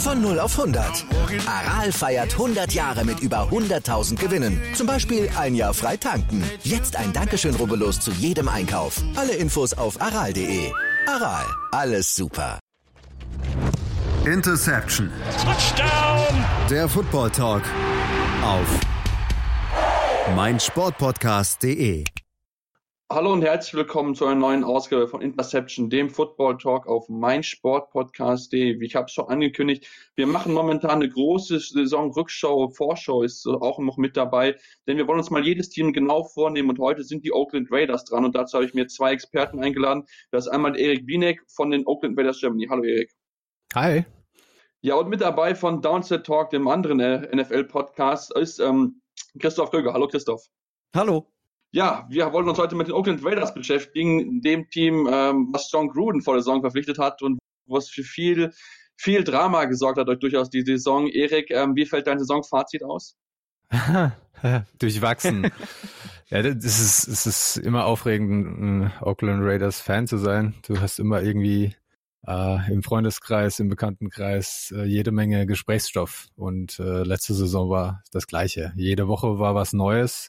Von 0 auf 100. Aral feiert 100 Jahre mit über 100.000 Gewinnen. Zum Beispiel ein Jahr frei tanken. Jetzt ein Dankeschön, rubbellos zu jedem Einkauf. Alle Infos auf aral.de. Aral, alles super. Interception. Touchdown. Der Football Talk auf meinsportpodcast.de. Hallo und herzlich willkommen zu einer neuen Ausgabe von Interception, dem Football Talk auf meinsportpodcast.de. Ich habe es schon angekündigt, wir machen momentan eine große Saisonrückschau, Vorschau ist auch noch mit dabei, denn wir wollen uns mal jedes Team genau vornehmen und heute sind die Oakland Raiders dran und dazu habe ich mir zwei Experten eingeladen. Das ist einmal Erik Bienek von den Oakland Raiders Germany. Hallo Erik. Hi. Ja, und mit dabei von Downset Talk, dem anderen NFL-Podcast, ist Christoph Kröger. Hallo Christoph. Hallo. Ja, wir wollen uns heute mit den Oakland Raiders beschäftigen, dem Team, was John Gruden vor der Saison verpflichtet hat und was für viel Drama gesorgt hat durch durchaus die Saison. Erik, wie fällt dein Saisonfazit aus? Durchwachsen. Ja, es ist immer aufregend, ein Oakland Raiders Fan zu sein. Du hast immer irgendwie im Freundeskreis, im Bekanntenkreis jede Menge Gesprächsstoff und letzte Saison war das Gleiche. Jede Woche war was Neues.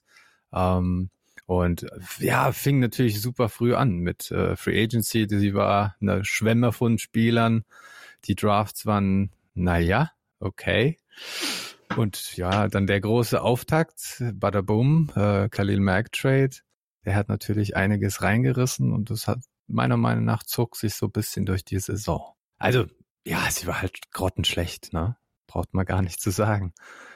Und ja, fing natürlich super früh an mit Free Agency. Sie war eine Schwemme von Spielern. Die Drafts waren, naja, okay. Und ja, dann der große Auftakt, bada boom, Khalil Mack Trade. Der hat natürlich einiges reingerissen und das hat meiner Meinung nach zog sich so ein bisschen durch die Saison. Also, ja, sie war halt grottenschlecht, ne? Braucht man gar nicht zu sagen.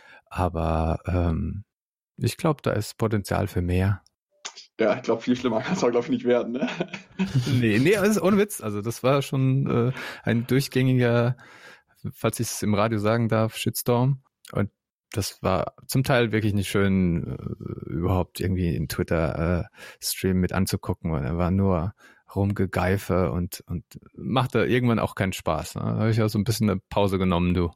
Aber ich glaube, da ist Potenzial für mehr. Ja, ich glaube, viel schlimmer kann es auch, glaube ich, nicht werden, ne? Nee, also ohne Witz. Also das war schon ein durchgängiger, falls ich es im Radio sagen darf, Shitstorm. Und das war zum Teil wirklich nicht schön, überhaupt irgendwie in Twitter-Stream mit anzugucken, weil er war nur Rumgegeife und machte irgendwann auch keinen Spaß. Ne? Da habe ich auch so ein bisschen eine Pause genommen, du.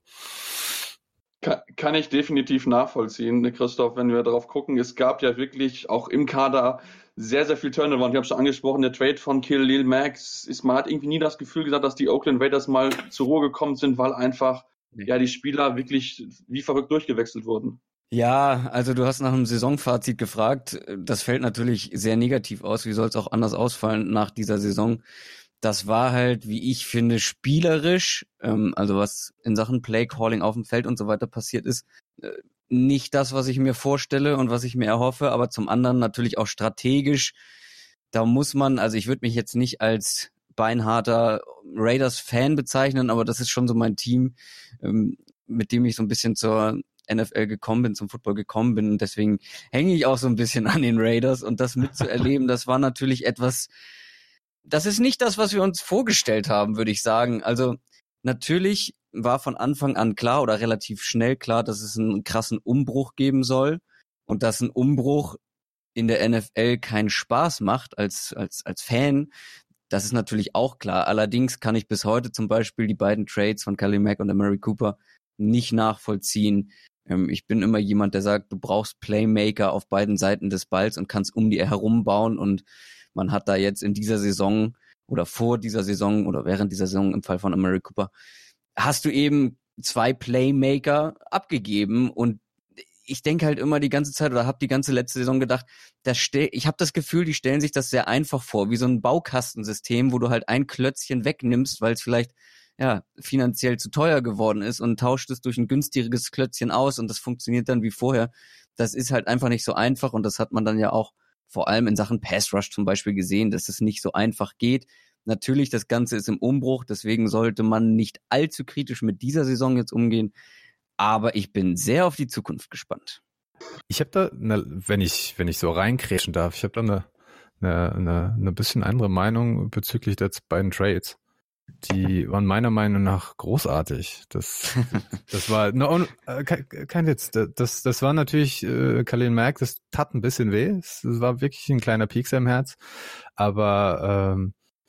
Kann ich definitiv nachvollziehen, Christoph, wenn wir darauf gucken. Es gab ja wirklich auch im Kader sehr, sehr viel Turnover. Und ich habe schon angesprochen, der Trade von Khalil Mack, man hat irgendwie nie das Gefühl gesagt, dass die Oakland Raiders mal zur Ruhe gekommen sind, weil einfach ja die Spieler wirklich wie verrückt durchgewechselt wurden. Ja, also du hast nach einem Saisonfazit gefragt. Das fällt natürlich sehr negativ aus. Wie soll es auch anders ausfallen nach dieser Saison? Das war halt, wie ich finde, spielerisch, also was in Sachen Play-Calling auf dem Feld und so weiter passiert ist, nicht das, was ich mir vorstelle und was ich mir erhoffe, aber zum anderen natürlich auch strategisch. Da muss man, also ich würde mich jetzt nicht als beinharter Raiders-Fan bezeichnen, aber das ist schon so mein Team, mit dem ich so ein bisschen zur NFL gekommen bin, zum Football gekommen bin und deswegen hänge ich auch so ein bisschen an den Raiders und das mitzuerleben, das war natürlich etwas. Das ist nicht das, was wir uns vorgestellt haben, würde ich sagen. Also natürlich war von Anfang an klar oder relativ schnell klar, dass es einen krassen Umbruch geben soll und dass ein Umbruch in der NFL keinen Spaß macht als Fan. Das ist natürlich auch klar. Allerdings kann ich bis heute zum Beispiel die beiden Trades von Khalil Mack und Amari Cooper nicht nachvollziehen. Ich bin immer jemand, der sagt, du brauchst Playmaker auf beiden Seiten des Balls und kannst um die herum bauen und man hat da jetzt in dieser Saison oder vor dieser Saison oder während dieser Saison im Fall von Amari Cooper, hast du eben zwei Playmaker abgegeben und ich denke halt immer die ganze Zeit oder habe die ganze letzte Saison gedacht, ich habe das Gefühl, die stellen sich das sehr einfach vor, wie so ein Baukastensystem, wo du halt ein Klötzchen wegnimmst, weil es vielleicht ja finanziell zu teuer geworden ist und tauscht es durch ein günstigeres Klötzchen aus und das funktioniert dann wie vorher. Das ist halt einfach nicht so einfach und das hat man dann ja auch vor allem in Sachen Pass Rush zum Beispiel gesehen, dass es nicht so einfach geht. Natürlich, das Ganze ist im Umbruch, deswegen sollte man nicht allzu kritisch mit dieser Saison jetzt umgehen. Aber ich bin sehr auf die Zukunft gespannt. Ich habe da, wenn ich so reinkrätschen darf, ich habe da eine bisschen andere Meinung bezüglich der beiden Trades. Die waren meiner Meinung nach großartig. Das war kein Witz. Das war natürlich Khalil Mack, das tat ein bisschen weh. Es war wirklich ein kleiner Piekser im Herz. Aber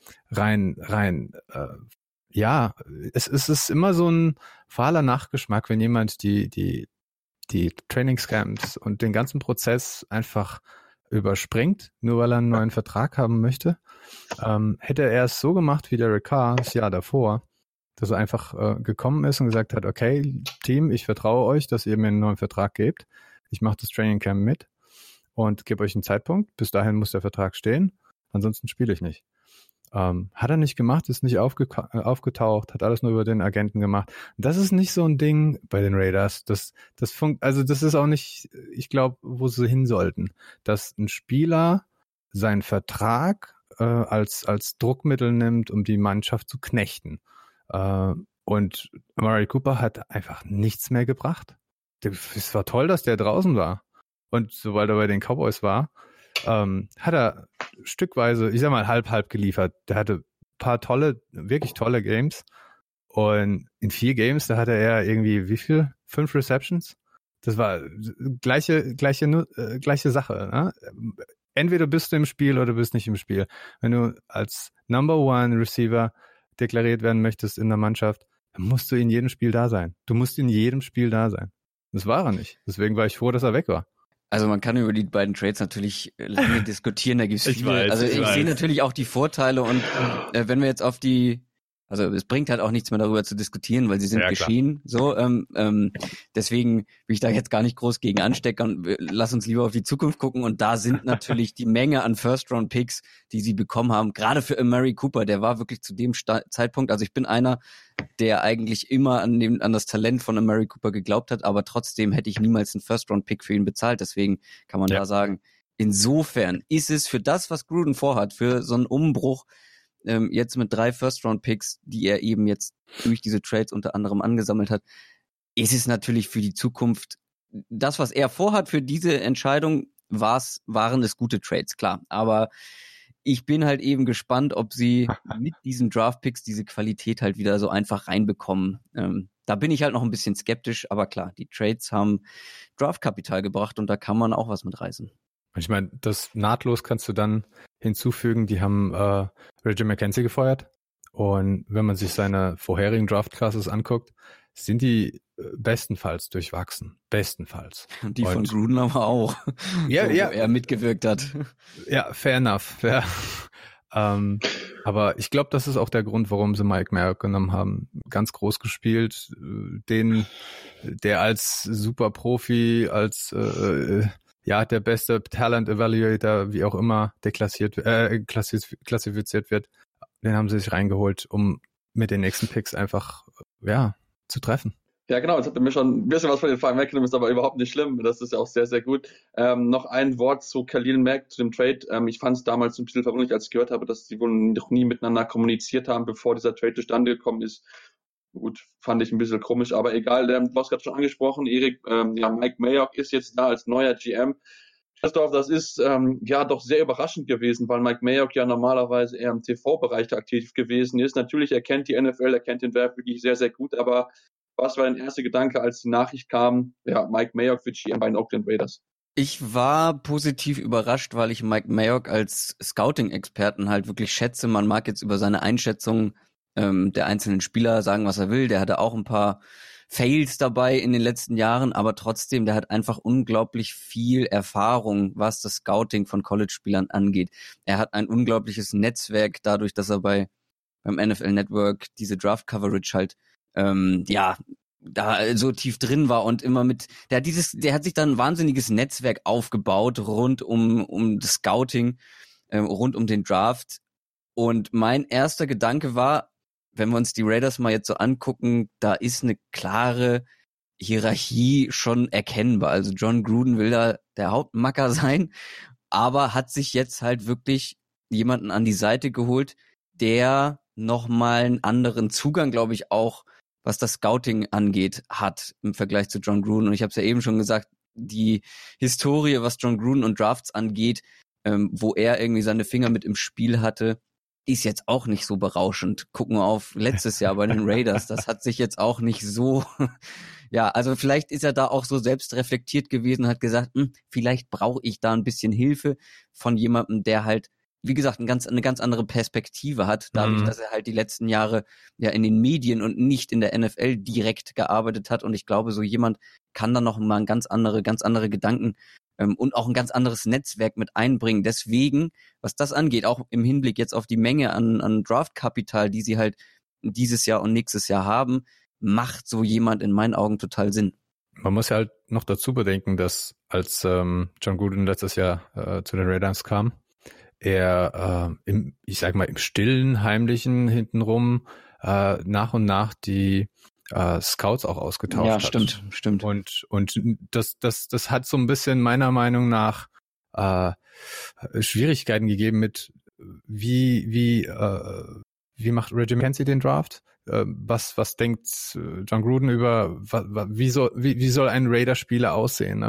ja, es ist immer so ein fahler Nachgeschmack, wenn jemand die Trainingscamps und den ganzen Prozess einfach überspringt, nur weil er einen neuen Vertrag haben möchte. Hätte er es so gemacht wie Derek Carr das Jahr davor, dass er einfach gekommen ist und gesagt hat, okay, Team, ich vertraue euch, dass ihr mir einen neuen Vertrag gebt. Ich mache das Training Camp mit und gebe euch einen Zeitpunkt. Bis dahin muss der Vertrag stehen, ansonsten spiele ich nicht. Hat er nicht gemacht, ist nicht aufgetaucht, hat alles nur über den Agenten gemacht. Das ist nicht so ein Ding bei den Raiders. Das ist auch nicht, ich glaube, wo sie hin sollten. Dass ein Spieler seinen Vertrag als Druckmittel nimmt, um die Mannschaft zu knechten. Und Amari Cooper hat einfach nichts mehr gebracht. Es war toll, dass der draußen war. Und sobald er bei den Cowboys war, hat er stückweise, ich sag mal, halb geliefert. Der hatte ein paar wirklich tolle Games. Und in 4 Games, da hatte er irgendwie, wie viel? 5 Receptions? Das war gleiche Sache. Ne? Entweder bist du im Spiel oder bist nicht im Spiel. Wenn du als Number One Receiver deklariert werden möchtest in der Mannschaft, dann musst du in jedem Spiel da sein. Du musst in jedem Spiel da sein. Das war er nicht. Deswegen war ich froh, dass er weg war. Also man kann über die beiden Trades natürlich lange diskutieren, da gibt's viele. Ich sehe natürlich auch die Vorteile und wenn wir jetzt auf also es bringt halt auch nichts mehr darüber zu diskutieren, weil sie sind geschehen. So, deswegen will ich da jetzt gar nicht groß gegen anstecken. Lass uns lieber auf die Zukunft gucken und da sind natürlich die Menge an First-Round-Picks, die sie bekommen haben. Gerade für Amari Cooper, der war wirklich zu dem Zeitpunkt, also ich bin einer, der eigentlich immer an das Talent von Amari Cooper geglaubt hat, aber trotzdem hätte ich niemals einen First-Round-Pick für ihn bezahlt. Deswegen kann man da sagen, insofern ist es für das, was Gruden vorhat, für so einen Umbruch, jetzt mit 3 First-Round-Picks, die er eben jetzt durch diese Trades unter anderem angesammelt hat, ist es natürlich für die Zukunft, das, was er vorhat für diese Entscheidung, waren es gute Trades, klar. Aber ich bin halt eben gespannt, ob sie mit diesen Draft-Picks diese Qualität halt wieder so einfach reinbekommen. Da bin ich halt noch ein bisschen skeptisch, aber klar, die Trades haben Draft-Kapital gebracht und da kann man auch was mitreißen. Ich meine, das nahtlos kannst du dann hinzufügen, die haben Reggie McKenzie gefeuert und wenn man sich seine vorherigen Draft-Classes anguckt, sind die bestenfalls durchwachsen. Bestenfalls. Die von Gruden aber auch, wo er mitgewirkt hat. Ja, fair enough. Ja. Aber ich glaube, das ist auch der Grund, warum sie Mike Mayock genommen haben. Ganz groß gespielt, der als Superprofi, als der beste Talent Evaluator, wie auch immer, der klassifiziert wird, den haben sie sich reingeholt, um mit den nächsten Picks einfach, zu treffen. Ja, genau, jetzt hat er mir schon ein bisschen was von den Fragen weggenommen, ist aber überhaupt nicht schlimm. Das ist ja auch sehr, sehr gut. Noch ein Wort zu Khalil Mack, zu dem Trade. Ich fand es damals ein bisschen verwunderlich, als ich gehört habe, dass sie wohl noch nie miteinander kommuniziert haben, bevor dieser Trade zustande gekommen ist. Gut, fand ich ein bisschen komisch, aber egal. Du hast gerade schon angesprochen, Erik, Mike Mayock ist jetzt da als neuer GM. Christoph, das ist doch sehr überraschend gewesen, weil Mike Mayock ja normalerweise eher im TV-Bereich aktiv gewesen ist. Natürlich, er kennt die NFL, er kennt den Wert wirklich sehr, sehr gut, aber was war dein erster Gedanke, als die Nachricht kam, Mike Mayock wird GM bei den Oakland Raiders? Ich war positiv überrascht, weil ich Mike Mayock als Scouting-Experten halt wirklich schätze. Man mag jetzt über seine Einschätzung der einzelnen Spieler sagen, was er will. Der hatte auch ein paar Fails dabei in den letzten Jahren, aber trotzdem, der hat einfach unglaublich viel Erfahrung, was das Scouting von College-Spielern angeht. Er hat ein unglaubliches Netzwerk, dadurch, dass er beim NFL Network diese Draft-Coverage halt da so tief drin war und immer der hat sich dann ein wahnsinniges Netzwerk aufgebaut rund um das Scouting, rund um den Draft. Und mein erster Gedanke war, wenn wir uns die Raiders mal jetzt so angucken, da ist eine klare Hierarchie schon erkennbar. Also John Gruden will da der Hauptmacker sein, aber hat sich jetzt halt wirklich jemanden an die Seite geholt, der nochmal einen anderen Zugang, glaube ich, auch was das Scouting angeht, hat im Vergleich zu John Gruden. Und ich habe es ja eben schon gesagt, die Historie, was John Gruden und Drafts angeht, wo er irgendwie seine Finger mit im Spiel hatte, ist jetzt auch nicht so berauschend. Gucken wir auf letztes Jahr bei den Raiders. Das hat sich jetzt auch nicht so, also vielleicht ist er da auch so selbst reflektiert gewesen, hat gesagt, vielleicht brauche ich da ein bisschen Hilfe von jemandem, der halt, wie gesagt, eine ganz andere Perspektive hat, dadurch, dass er halt die letzten Jahre in den Medien und nicht in der NFL direkt gearbeitet hat. Und ich glaube, so jemand kann dann noch mal ganz andere Gedanken und auch ein ganz anderes Netzwerk mit einbringen. Deswegen, was das angeht, auch im Hinblick jetzt auf die Menge an Draftkapital, die sie halt dieses Jahr und nächstes Jahr haben, macht so jemand in meinen Augen total Sinn. Man muss ja halt noch dazu bedenken, dass als John Gruden letztes Jahr zu den Raiders kam, er im stillen, heimlichen hintenrum nach und nach die Scouts auch ausgetauscht hat. Ja, stimmt. Und das hat so ein bisschen meiner Meinung nach Schwierigkeiten gegeben mit wie macht Reggie McKenzie den Draft? Was denkt John Gruden über wie soll ein Raider-Spieler aussehen?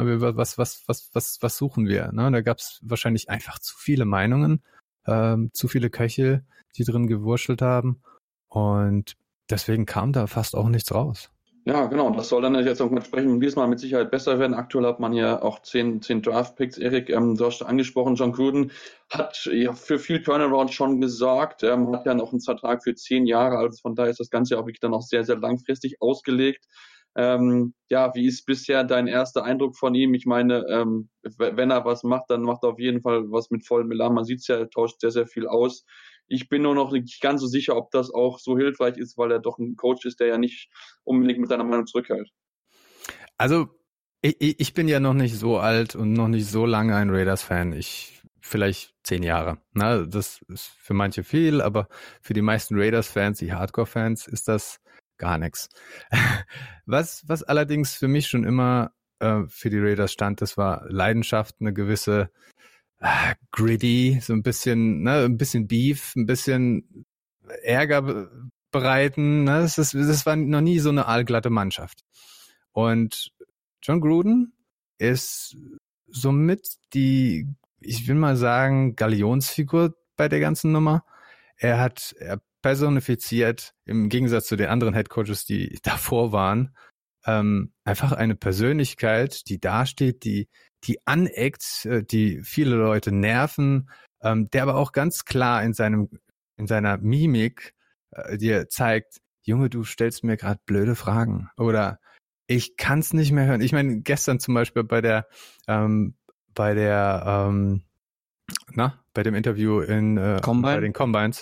Was suchen wir? Ne? Da gab es wahrscheinlich einfach zu viele Meinungen, zu viele Köche, die drin gewurschtelt haben, und deswegen kam da fast auch nichts raus. Ja, genau. Das soll dann jetzt auch entsprechend diesmal mit Sicherheit besser werden. Aktuell hat man ja auch 10 Draft-Picks. Erik, du hast angesprochen, John Gruden hat ja für viel Turnaround schon gesorgt, hat ja noch einen Vertrag für 10 Jahre, also von daher ist das Ganze auch wirklich dann auch sehr, sehr langfristig ausgelegt. Wie ist bisher dein erster Eindruck von ihm? Ich meine, wenn er was macht, dann macht er auf jeden Fall was mit vollem Elan. Man sieht es ja, er tauscht sehr, sehr viel aus. Ich bin nur noch nicht ganz so sicher, ob das auch so hilfreich ist, weil er doch ein Coach ist, der ja nicht unbedingt mit seiner Meinung zurückhält. Also, ich bin ja noch nicht so alt und noch nicht so lange ein Raiders-Fan. Vielleicht 10 Jahre. Na, das ist für manche viel, aber für die meisten Raiders-Fans, die Hardcore-Fans, ist das gar nichts. Was allerdings für mich schon immer für die Raiders stand, das war Leidenschaft, eine gewisse gritty, so ein bisschen Beef, ein bisschen Ärger bereiten. Ne? Das war noch nie so eine aalglatte Mannschaft. Und John Gruden ist somit die, ich will mal sagen, Galionsfigur bei der ganzen Nummer. Er personifiziert, im Gegensatz zu den anderen Headcoaches, die davor waren, einfach eine Persönlichkeit, die dasteht, die aneckt, die viele Leute nerven, der aber auch ganz klar in seiner Mimik dir zeigt, Junge, du stellst mir gerade blöde Fragen oder ich kann's nicht mehr hören. Ich meine, gestern zum Beispiel bei dem Interview bei den Combines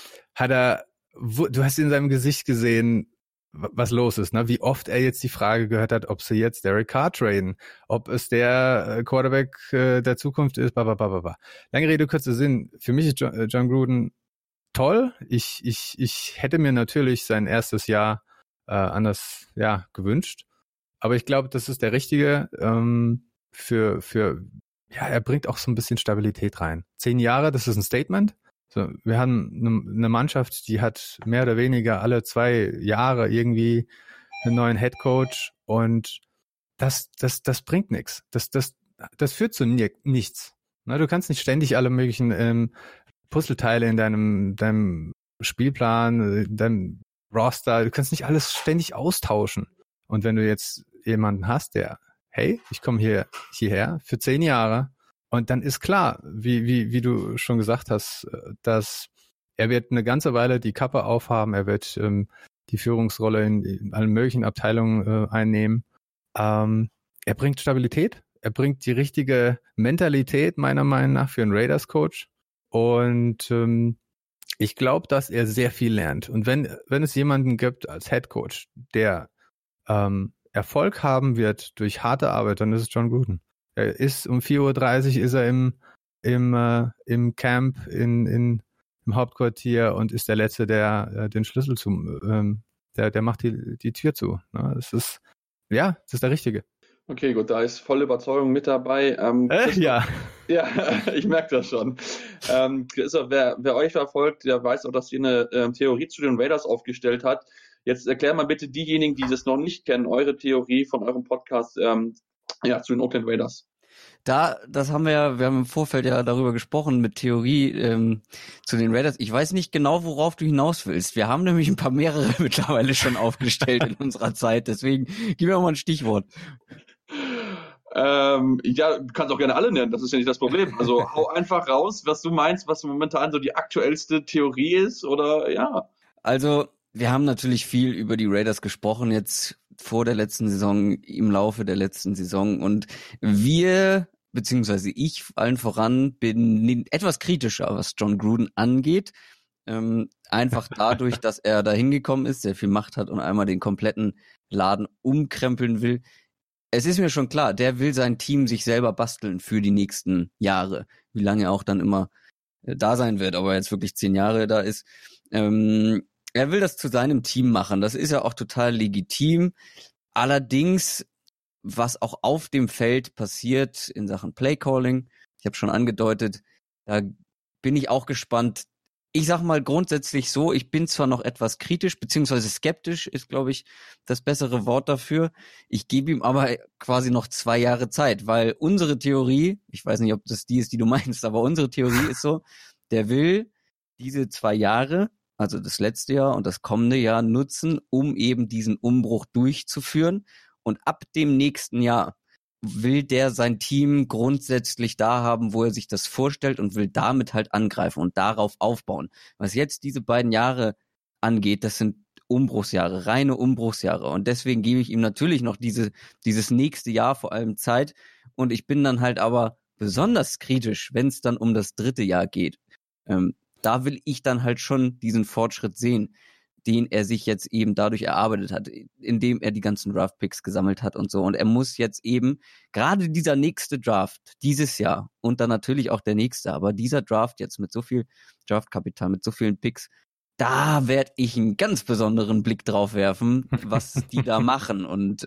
du hast in seinem Gesicht gesehen, was los ist, ne? Wie oft er jetzt die Frage gehört hat, ob sie jetzt Derek Carr traden, ob es der Quarterback der Zukunft ist, Lange Rede, kurzer Sinn. Für mich ist John Gruden toll. Ich hätte mir natürlich sein erstes Jahr anders gewünscht, aber ich glaube, das ist der richtige er bringt auch so ein bisschen Stabilität rein. 10 Jahre, das ist ein Statement. So, wir haben eine Mannschaft, die hat mehr oder weniger alle 2 Jahre irgendwie einen neuen Headcoach, und das bringt nichts. Das führt zu nichts. Na, du kannst nicht ständig alle möglichen Puzzleteile in deinem Spielplan, deinem Roster, du kannst nicht alles ständig austauschen. Und wenn du jetzt jemanden hast, der, hey, ich komme hierher für 10 Jahre, und dann ist klar, wie du schon gesagt hast, dass er wird eine ganze Weile die Kappe aufhaben, er wird die Führungsrolle in allen möglichen Abteilungen einnehmen. Er bringt Stabilität, er bringt die richtige Mentalität meiner Meinung nach für einen Raiders-Coach, und ich glaube, dass er sehr viel lernt. Und wenn es jemanden gibt als Headcoach, der Erfolg haben wird durch harte Arbeit, dann ist es John Gruden. Er ist um 4:30 Uhr ist er im Camp im Hauptquartier und ist der Letzte, der den Schlüssel der macht die Tür zu. Das ist der Richtige. Okay, gut, da ist volle Überzeugung mit dabei. Ja, ich merke das schon. Christoph, wer euch verfolgt, der weiß auch, dass ihr eine Theorie zu den Raiders aufgestellt habt. Jetzt erklär mal bitte diejenigen, die das noch nicht kennen, eure Theorie von eurem Podcast zu den Oakland Raiders. Wir haben im Vorfeld ja darüber gesprochen mit Theorie zu den Raiders. Ich weiß nicht genau, worauf du hinaus willst. Wir haben nämlich ein paar mehrere mittlerweile schon aufgestellt in unserer Zeit. Deswegen gib mir mal ein Stichwort. Du kannst auch gerne alle nennen, das ist ja nicht das Problem. Also hau einfach raus, was du meinst, was momentan so die aktuellste Theorie ist, oder ja. Also, wir haben natürlich viel über die Raiders gesprochen, jetzt vor der letzten Saison, im Laufe der letzten Saison, und beziehungsweise ich allen voran bin etwas kritischer, was John Gruden angeht. Einfach dadurch, dass er da hingekommen ist, sehr viel Macht hat und einmal den kompletten Laden umkrempeln will. Es ist mir schon klar, der will sein Team sich selber basteln für die nächsten Jahre. Wie lange er auch dann immer da sein wird, aber jetzt wirklich 10 Jahre da ist. Er will das zu seinem Team machen. Das ist ja auch total legitim. Allerdings, was auch auf dem Feld passiert in Sachen Playcalling, ich habe schon angedeutet, da bin ich auch gespannt. Ich sag mal grundsätzlich so, ich bin zwar noch etwas kritisch, beziehungsweise skeptisch ist, glaube ich, das bessere Wort dafür. Ich gebe ihm aber quasi noch 2 Jahre Zeit, weil unsere Theorie, ich weiß nicht, ob das die ist, die du meinst, aber unsere Theorie ist so, der will diese 2 Jahre, also das letzte Jahr und das kommende Jahr nutzen, um eben diesen Umbruch durchzuführen. Und ab dem nächsten Jahr will der sein Team grundsätzlich da haben, wo er sich das vorstellt und will damit halt angreifen und darauf aufbauen. Was jetzt diese beiden Jahre angeht, das sind Umbruchsjahre, reine Umbruchsjahre. Und deswegen gebe ich ihm natürlich noch dieses nächste Jahr vor allem Zeit. Und ich bin dann halt aber besonders kritisch, wenn es dann um das 3. Jahr geht. Da will ich dann halt schon diesen Fortschritt sehen, den er sich jetzt eben dadurch erarbeitet hat, indem er die ganzen Draft-Picks gesammelt hat und so. Und er muss jetzt eben, gerade dieser nächste Draft, dieses Jahr und dann natürlich auch der nächste, aber dieser Draft jetzt mit so viel Draftkapital, mit so vielen Picks, da werde ich einen ganz besonderen Blick drauf werfen, was die da machen. Und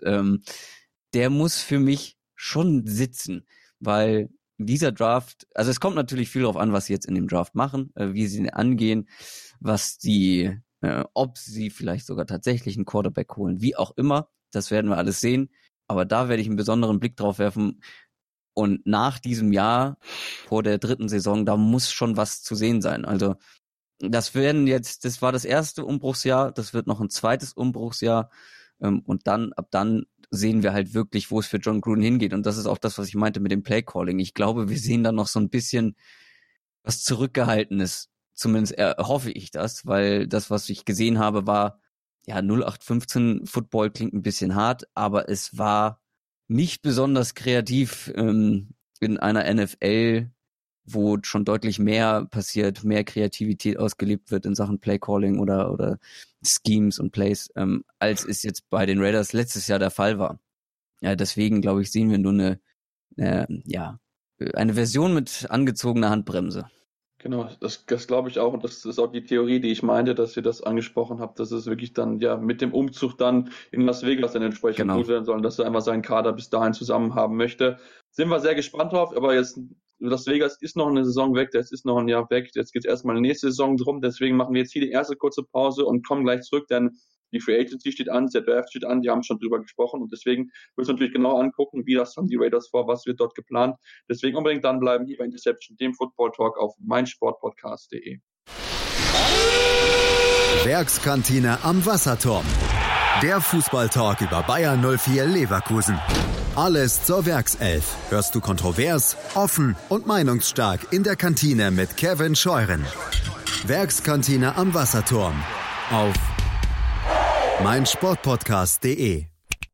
der muss für mich schon sitzen, weil dieser Draft, also es kommt natürlich viel darauf an, was sie jetzt in dem Draft machen, wie sie ihn angehen, was die ob sie vielleicht sogar tatsächlich einen Quarterback holen, wie auch immer, das werden wir alles sehen, aber da werde ich einen besonderen Blick drauf werfen und nach diesem Jahr, vor der 3. Saison, da muss schon was zu sehen sein, also das war das erste Umbruchsjahr, das wird noch ein zweites Umbruchsjahr und ab dann sehen wir halt wirklich, wo es für John Gruden hingeht und das ist auch das, was ich meinte mit dem Playcalling. Ich glaube, wir sehen da noch so ein bisschen was Zurückgehaltenes. Zumindest hoffe ich das, weil das, was ich gesehen habe, war, ja, 0815 Football klingt ein bisschen hart, aber es war nicht besonders kreativ in einer NFL, wo schon deutlich mehr passiert, mehr Kreativität ausgelebt wird in Sachen Playcalling oder Schemes und Plays, als es jetzt bei den Raiders letztes Jahr der Fall war. Ja, deswegen, glaube ich, sehen wir nur eine Version mit angezogener Handbremse. Genau, das glaube ich auch und das ist auch die Theorie, die ich meinte, dass ihr das angesprochen habt, dass es wirklich dann ja mit dem Umzug dann in Las Vegas dann entsprechend gut werden soll, dass er einfach seinen Kader bis dahin zusammen haben möchte. Sind wir sehr gespannt drauf, aber jetzt Las Vegas ist noch eine Saison weg, das ist noch ein Jahr weg, jetzt geht es erstmal in die nächste Saison drum, deswegen machen wir jetzt hier die erste kurze Pause und kommen gleich zurück, denn die Free Agency steht an, der Draft steht an, die haben schon drüber gesprochen und deswegen müssen wir natürlich genau angucken, wie das haben die Raiders vor, was wird dort geplant. Deswegen unbedingt dranbleiben hier bei Interception, dem Football Talk auf meinsportpodcast.de. Werkskantine am Wasserturm. Der Fußballtalk über Bayer 04 Leverkusen. Alles zur Werkself hörst du kontrovers, offen und meinungsstark in der Kantine mit Kevin Scheuren. Werkskantine am Wasserturm auf meinsportpodcast.de.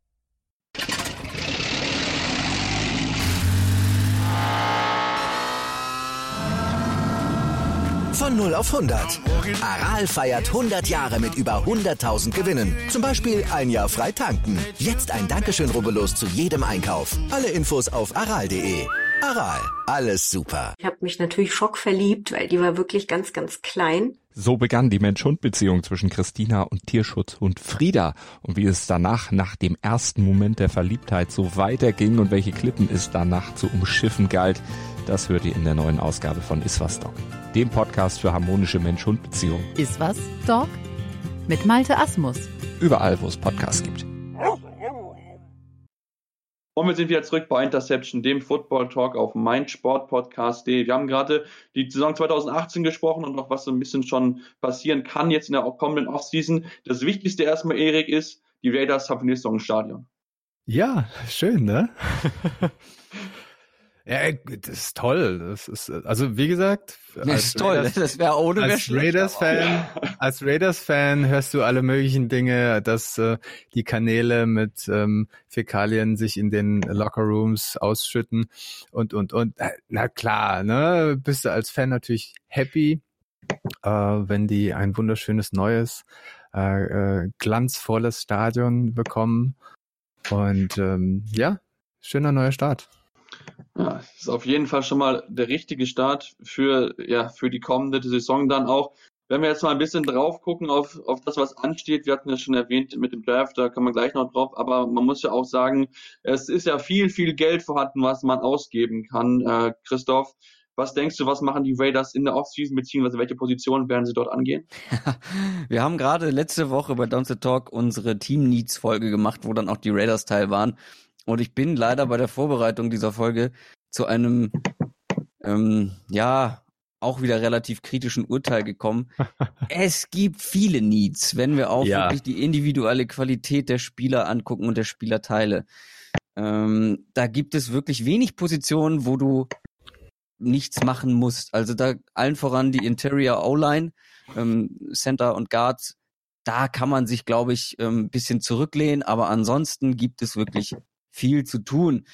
Von 0 auf 100. Aral feiert 100 Jahre mit über 100.000 Gewinnen. Zum Beispiel ein Jahr frei tanken. Jetzt ein Dankeschön, rubbellos zu jedem Einkauf. Alle Infos auf aral.de. Aral, alles super. Ich habe mich natürlich schockverliebt, weil die war wirklich ganz, ganz klein. So begann die Mensch-Hund-Beziehung zwischen Christina und Tierschutzhund Frieda. Und wie es danach, nach dem ersten Moment der Verliebtheit, so weiterging und welche Klippen es danach zu umschiffen galt, das hört ihr in der neuen Ausgabe von Iswas Dog, dem Podcast für harmonische Mensch-Hund-Beziehungen. Iswas Dog mit Malte Asmus. Überall, wo es Podcasts gibt. Und wir sind wieder zurück bei Interception, dem Football Talk auf meinsportpodcast.de. Wir haben gerade die Saison 2018 gesprochen und noch was so ein bisschen schon passieren kann jetzt in der kommenden Offseason. Das Wichtigste erstmal, Erik, ist, die Raiders haben nächste Saison ein Stadion. Ja, schön, ne? Ja, das ist toll. Das ist, also wie gesagt, das ist toll. Das wäre ohne als Raiders-Fan hörst du alle möglichen Dinge, dass die Kanäle mit Fäkalien sich in den Lockerrooms ausschütten und. Na klar, ne, bist du als Fan natürlich happy. wenn die ein wunderschönes neues, glanzvolles Stadion bekommen. Und schöner neuer Start. Ja, ist auf jeden Fall schon mal der richtige Start für die kommende Saison dann auch. Wenn wir jetzt mal ein bisschen drauf gucken auf das, was ansteht, wir hatten ja schon erwähnt mit dem Draft, da kann man gleich noch drauf, aber man muss ja auch sagen, es ist ja viel, viel Geld vorhanden, was man ausgeben kann. Christoph, was denkst du, was machen die Raiders in der Offseason, beziehungsweise welche Positionen werden sie dort angehen? Wir haben gerade letzte Woche bei Down the Talk unsere Team Needs Folge gemacht, wo dann auch die Raiders Teil waren. Und ich bin leider bei der Vorbereitung dieser Folge zu einem, auch wieder relativ kritischen Urteil gekommen. Es gibt viele Needs, wenn wir auch wirklich die individuelle Qualität der Spieler angucken und der Spielerteile. Da gibt es wirklich wenig Positionen, wo du nichts machen musst. Also da allen voran die Interior O-Line, Center und Guards, da kann man sich, glaube ich, ein bisschen zurücklehnen, aber ansonsten gibt es wirklich viel zu tun.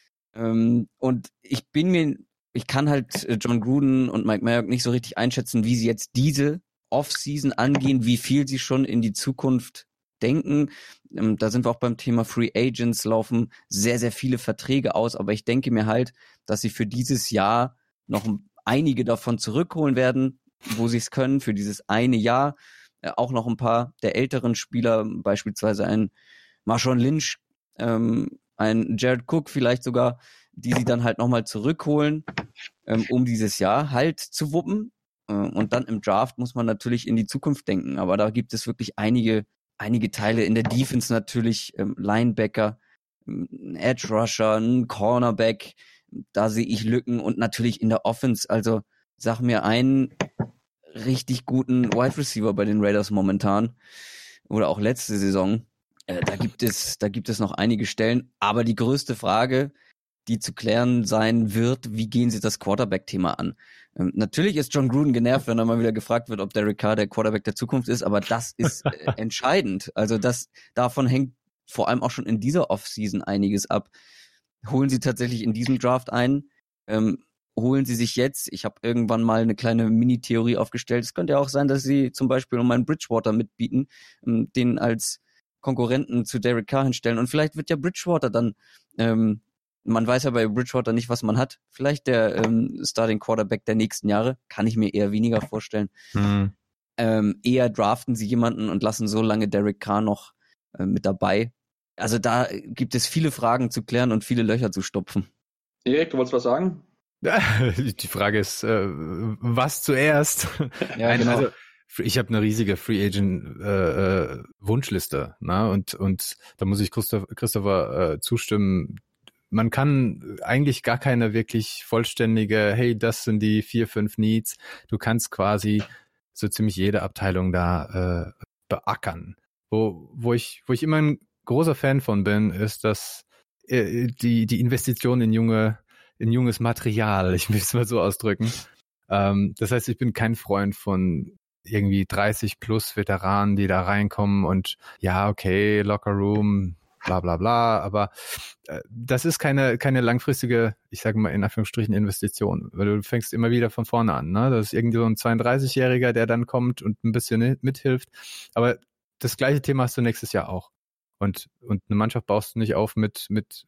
Und ich kann halt John Gruden und Mike Mayock nicht so richtig einschätzen, wie sie jetzt diese Offseason angehen, wie viel sie schon in die Zukunft denken. Da sind wir auch beim Thema Free Agents, laufen sehr, sehr viele Verträge aus, aber ich denke mir halt, dass sie für dieses Jahr noch einige davon zurückholen werden, wo sie es können, für dieses eine Jahr. Auch noch ein paar der älteren Spieler, beispielsweise ein Marshawn Lynch, ein Jared Cook vielleicht sogar, die sie dann halt nochmal zurückholen, um dieses Jahr halt zu wuppen. Und dann im Draft muss man natürlich in die Zukunft denken. Aber da gibt es wirklich einige Teile in der Defense natürlich, Linebacker, Edge Rusher, ein Cornerback, da sehe ich Lücken und natürlich in der Offense. Also sag mir einen richtig guten Wide Receiver bei den Raiders momentan oder auch letzte Saison. Da gibt es noch einige Stellen. Aber die größte Frage, die zu klären sein wird, wie gehen sie das Quarterback-Thema an? Natürlich ist John Gruden genervt, wenn er mal wieder gefragt wird, ob Derek Carr der Quarterback der Zukunft ist, aber das ist entscheidend. Also davon hängt vor allem auch schon in dieser Offseason einiges ab. Holen sie tatsächlich in diesem Draft ein? Holen sie sich jetzt? Ich habe irgendwann mal eine kleine Mini-Theorie aufgestellt. Es könnte ja auch sein, dass sie zum Beispiel um einen Bridgewater mitbieten, den als Konkurrenten zu Derek Carr hinstellen. Und vielleicht wird ja Bridgewater dann, man weiß ja bei Bridgewater nicht, was man hat. Vielleicht der Starting Quarterback der nächsten Jahre. Kann ich mir eher weniger vorstellen. Eher draften sie jemanden und lassen so lange Derek Carr noch mit dabei. Also da gibt es viele Fragen zu klären und viele Löcher zu stopfen. Erik, du wolltest was sagen? Die Frage ist, was zuerst? Ja, genau. Also, ich habe eine riesige Free Agent Wunschliste, ne? Und da muss ich Christopher zustimmen. Man kann eigentlich gar keine wirklich vollständige, hey, das sind die 4, 5 Needs. Du kannst quasi so ziemlich jede Abteilung da beackern. Wo ich immer ein großer Fan von bin, ist, dass die Investition in junges Material, ich will es mal so ausdrücken. Das heißt, ich bin kein Freund von irgendwie 30 plus Veteranen, die da reinkommen und ja, okay, Locker Room, bla bla bla, aber das ist keine langfristige, ich sage mal in Anführungsstrichen, Investition, weil du fängst immer wieder von vorne an, ne? Das ist irgendwie so ein 32-Jähriger, der dann kommt und ein bisschen mithilft, aber das gleiche Thema hast du nächstes Jahr auch. Und eine Mannschaft baust du nicht auf mit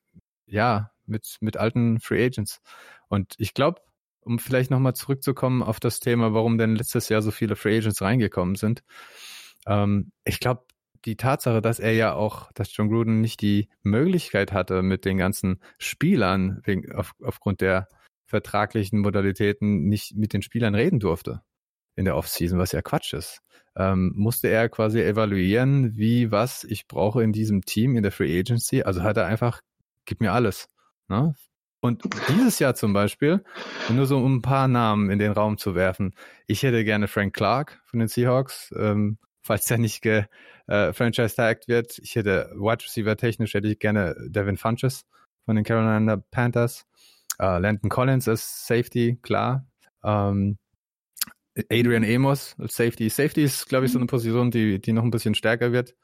alten Free Agents. Und ich glaube, um vielleicht nochmal zurückzukommen auf das Thema, warum denn letztes Jahr so viele Free Agents reingekommen sind. Ich glaube, die Tatsache, dass John Gruden nicht die Möglichkeit hatte, mit den ganzen Spielern aufgrund der vertraglichen Modalitäten nicht mit den Spielern reden durfte in der Offseason, was ja Quatsch ist, musste er quasi evaluieren, was ich brauche in diesem Team, in der Free Agency. Also hat er einfach, gib mir alles. Ne? Und dieses Jahr zum Beispiel, nur so um ein paar Namen in den Raum zu werfen, ich hätte gerne Frank Clark von den Seahawks, falls er nicht franchise-tagged wird. Ich hätte Wide Receiver technisch, hätte ich gerne Devin Funchess von den Carolina Panthers. Landon Collins als Safety, klar. Adrian Amos als Safety. Safety ist, glaube ich, so eine Position, die noch ein bisschen stärker wird